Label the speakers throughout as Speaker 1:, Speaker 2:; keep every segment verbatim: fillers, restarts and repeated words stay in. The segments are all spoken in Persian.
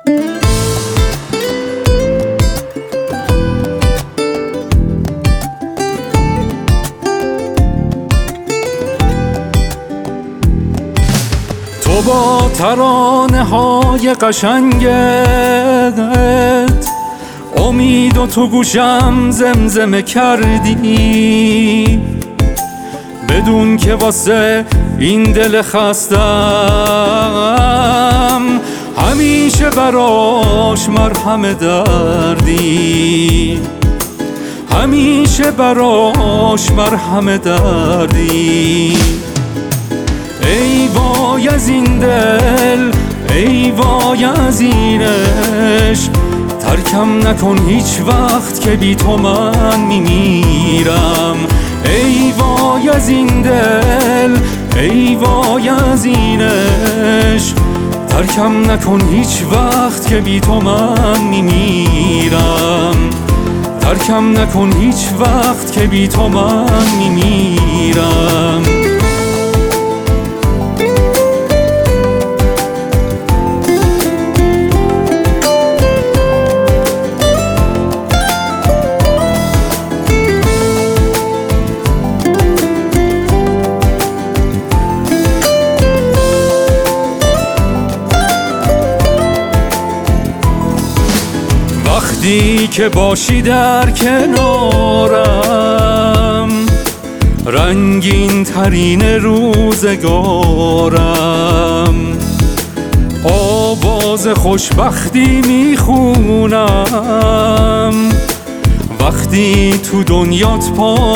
Speaker 1: تو با ترانه های قشنگت امید و تو گوشم زمزمه کردی، بدون که واسه این دل خستم همیشه براش مرهم دردی، همیشه براش مرهم دردی. ای وای از این دل، ای وای از این عشق، ترکم نکن هیچ وقت که بی تو من میمیرم. ای وای از این دل، ای وای از این عشق، ترکم نکن هیچ وقت که بی تو من میمیرم. ترکم نکن هیچ وقت که بی تو من میمیرم. وقتی که باشی در کنارم، رنگین ترین روزگارم، آواز خوشبختی میخونم وقتی تو دنیات پا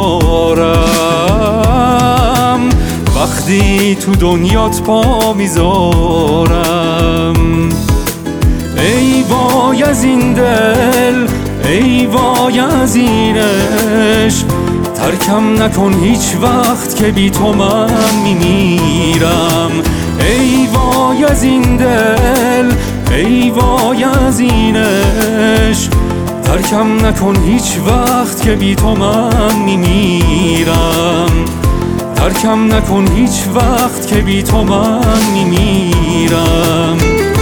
Speaker 1: میذارم، وقتی تو دنیات پا میذارم. ای وای از این دل، ای وای از این عشق، ترکم نکن هیچ وقت که بی تو من میمیرم. ای وای از این دل، ای وای از این عشق، ترکم نکن هیچ وقت که بی تو من میمیرم. ترکم نکن هیچ وقت که بی تو من میمیرم.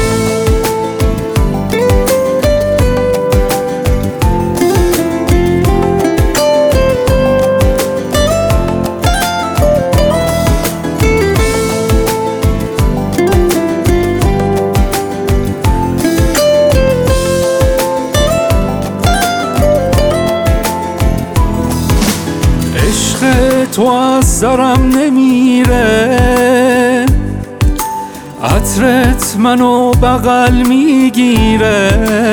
Speaker 1: تو از سرم نمیره، عطرت منو بغل میگیره،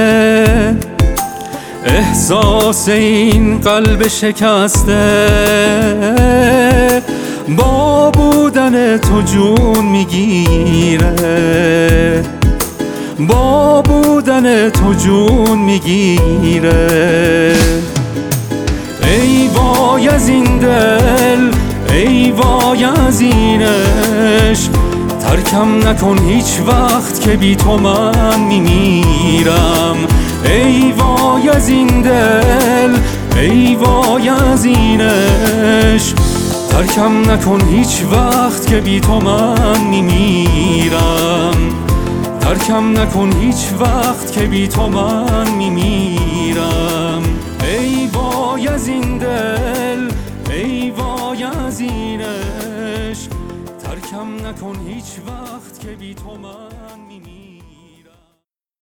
Speaker 1: احساس این قلب شکسته با بودن تو جون میگیره، با بودن تو جون میگیره. ای وای از این دل، ای وای از این عشق، ترکم نکن هیچ وقت که بی تو من میمیرم. ای وای از این دل، ای وای از این عشق، ترکم نکن هیچ وقت که بی تو من میمیرم. ترکم نکن هیچ وقت که بی تو من میمیرم. ای وای از این دل، ای وای از این عشق، ترکم نکن هیچ وقت که بی تو من میمیرم.